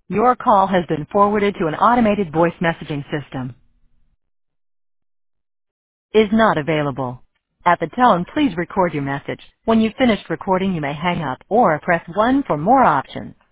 Your call has been forwarded to an automated voice messaging system. Is not available. At the tone, please record your message. When you've finished recording, you may hang up or press 1 for more options.